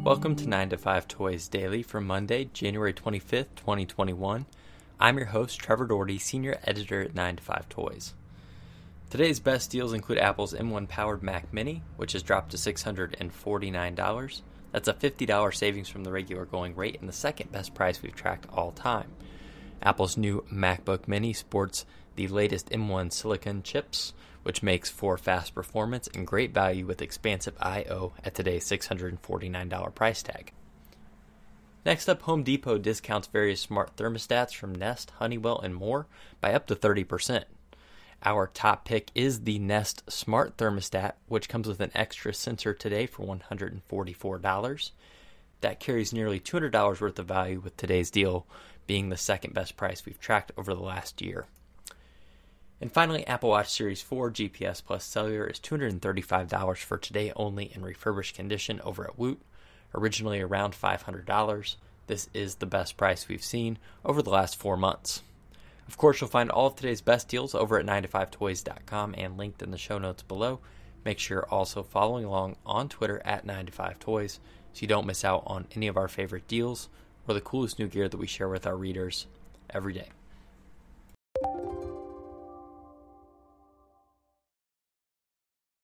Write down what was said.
Welcome to 9 to 5 Toys Daily for Monday, January 25th, 2021. I'm your host, Trevor Doherty, Senior Editor at 9 to 5 Toys. Today's best deals include Apple's M1 powered Mac Mini, which has dropped to $649. That's a $50 savings from the regular going rate and the second best price we've tracked all time. Apple's new MacBook Mini sports the latest M1 silicon chips, which makes for fast performance and great value with expansive I/O at today's $649 price tag. Next up, Home Depot discounts various smart thermostats from Nest, Honeywell, and more by up to 30%. Our top pick is the Nest Smart Thermostat, which comes with an extra sensor today for $144. That carries nearly $200 worth of value, with today's deal being the second best price we've tracked over the last year. And finally, Apple Watch Series 4 GPS Plus Cellular is $235 for today only in refurbished condition over at Woot, originally around $500. This is the best price we've seen over the last 4 months. Of course, you'll find all of today's best deals over at 9to5toys.com and linked in the show notes below. Make sure you're also following along on Twitter at 9to5toys so you don't miss out on any of our favorite deals or the coolest new gear that we share with our readers every day.